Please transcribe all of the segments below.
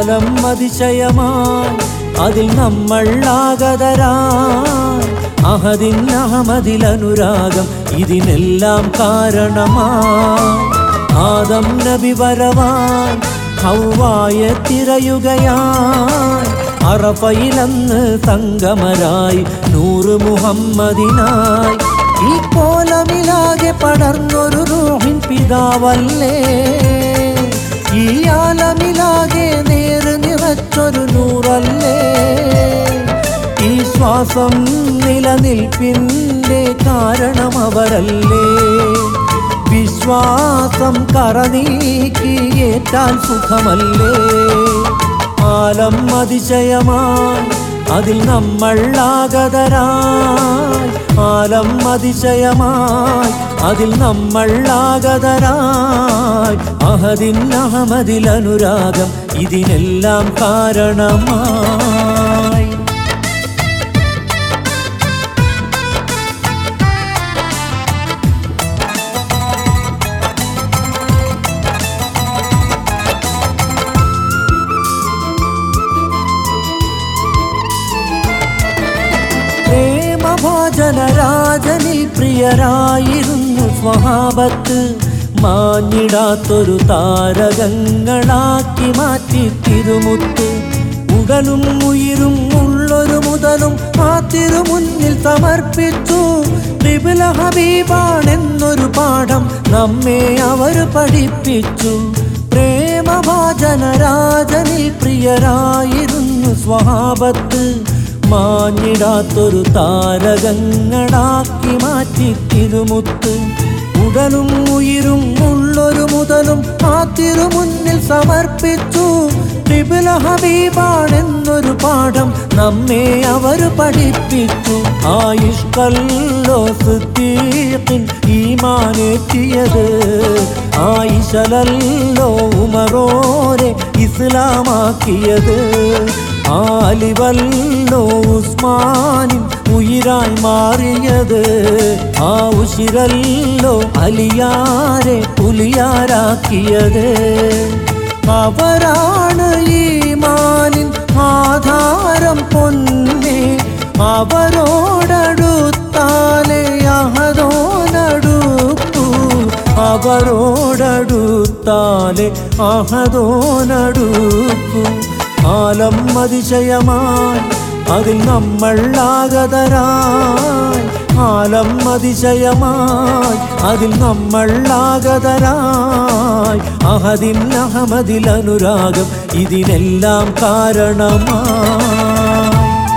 ആലം അതിശയമായി അതിൽ നമ്മൾ ആഗതരായി അഹദിൻ അഹമദിൽ അനുരാഗം ഇതിനെല്ലാം കാരണമായി ആദം നബി വരവാൻ ഹവ്വായെ തിരയുകയായി അറഫയിലന്ന് സംഗമരായി നൂറ് മുഹമ്മദിനായി ഈ കോലമിലാകെ പടർന്നൊരു റൂഹിൻ പിതാവല്ലേ ഈ ആലമിലാകെ നേര് നിറച്ചൊരു നൂറല്ലേ ഈ ശ്വാസം നിലനിൽപ്പിൻ്റെ കാരണം അവരല്ലേ വിശ്വാസം കറനീക്കിയേറ്റാൽ സുഖമല്ലേ ആലം അതിശയമായി അതിൽ നമ്മൾ ആഗതരായി ആലം അതിശയമായി അതിൽ നമ്മൾ ആഗതരായി അഹദിൻ അഹമദിൽ അനുരാഗം ഇതിനെല്ലാം കാരണമായി ജനരാജനിൽ പ്രിയരായിരുന്നു സ്വഹാബത്ത് മാഞ്ഞിടാത്തൊരു താരകങ്ങളാക്കി മാറ്റി തിരുമുത്ത് ഉടലും ഉയിരും ഉള്ളൊരു മുതലും ആ തിരുമുന്നിൽ സമർപ്പിച്ചു ഖിബ്ല ഹബീബാണെന്നൊരു പാഠം നമ്മെ അവർ പഠിപ്പിച്ചു പ്രേമഭാജനരാജനിൽ പ്രിയരായിരുന്നു സ്വഹാബത്ത് മാഞ്ഞിടാത്തൊരു താരകങ്ങളാക്കി മാറ്റി തിരുമുത്ത് ഉടലും ഉയിരും ഉള്ളൊരു മുതലും ആ തിരുമുന്നിൽ സമർപ്പിച്ചു ഖിബ്ല ഹബീബാണെന്നൊരു പാഠം നമ്മെ അവർ പഠിപ്പിച്ചു ആ ഇഷ്കല്ലോ സിദ്ദീഖിൻ ഈമാനേറ്റിയത് ആയിഷലല്ലോ ഉമറോരെ ഇസ്ലാമാക്കിയത് ആലിവല്ലോ ഉസ്മാനിൻ ഉയിരായി മാറിയത് ആ ഉശിരല്ലോ അലിയാരെ പുലിയാരാക്കിയത് അവരാണ് ഈമാനിൻ ആധാരം പൊന്നെ അവരോടടുത്താലേ അഹദോനടുക്കൂ അവരോടടുത്താലേ അഹദോനടുക്കൂ ആലം അതിശയമായി അതിൽ നമ്മൾ ആഗതരായി ആലം അതിശയമായി അതിൽ നമ്മൾ ആഗതരായി അഹദിൻ അഹമദിൽ അനുരാഗം ഇതിനെല്ലാം കാരണമായി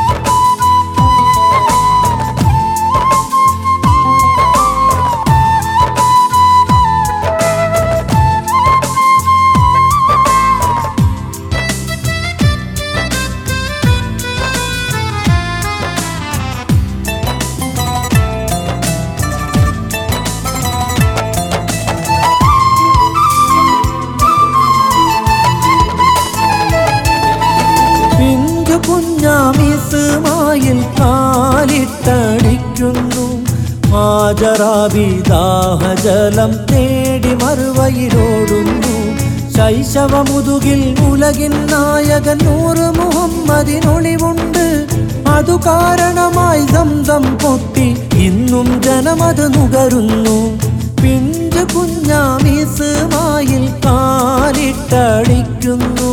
കുഞ്ഞാമിസ്മായിൽ കാലിട്ടടിക്കുന്നു ഹാജറാബിദാഹജലം തേടി മറുവയിലോടുന്നു ശൈശവമുതുകിൽ ഉലകിൻ നായകൻ നൂറ് മുഹമ്മദിനൊളിവുണ്ട് അതു കാരണമായി സംസം പൊട്ടി ഇന്നും ജനമത് നുകരുന്നു പിഞ്ചു കുഞ്ഞാമിസ്മായിൽ കാലിട്ടടിക്കുന്നു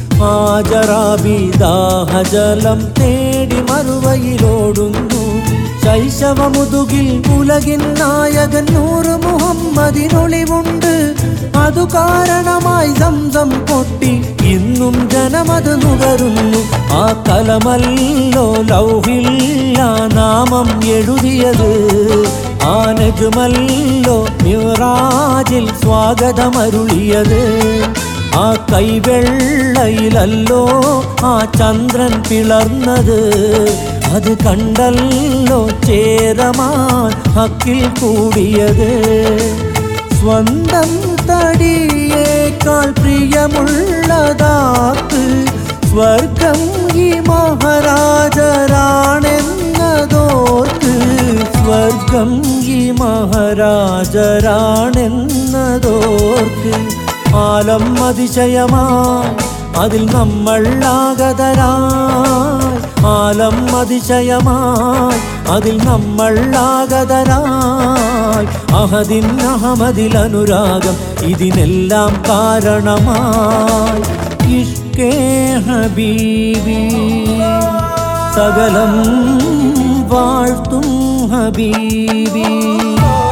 ഹാജറാബിദാഹജലം തേടി മറുവയിലോടുന്നു ശൈശവമുതുകിൽ ഉലകിൻ നായകൻ നൂറ് മുഹമ്മദിനൊളിവുണ്ട് അതു കാരണമായി സംസം പൊട്ടി ഇന്നും ജനമത് നുകരുന്നു ആ കലമല്ലോ ലൗഹിൽ ആ നാമം എഴുതിയത് ആ നജ്മല്ലോ മിറാജിൽ സ്വാഗതമരുളിയത് ആ കൈവെള്ളയിലല്ലോ ആ ചന്ദ്രൻ പിളർന്നത് അത് കണ്ടല്ലോ ചേരമാൻ ഹക്കിൽ കൂടിയത് സ്വന്തം തടിയേക്കാൾ പ്രിയമുള്ളതാക്ക് സ്വർഗം ഈ മഹാരാജരാണെന്നതോർക്ക് സ്വർഗം ഈ മഹാരാജരാണെന്നതോർക്ക് ആലം അതിശയമായി അതിൽ നമ്മൾ ആഗതരായി ആലം അതിശയമായി അതിൽ നമ്മൾ ആഗതരായി അഹദിൻ അഹമദിൽ അനുരാഗം ഇതിനെല്ലാം കാരണമായി ഇഷ്കേ ഹബീബി സകലം വാഴ്ത്തും ഹബീബി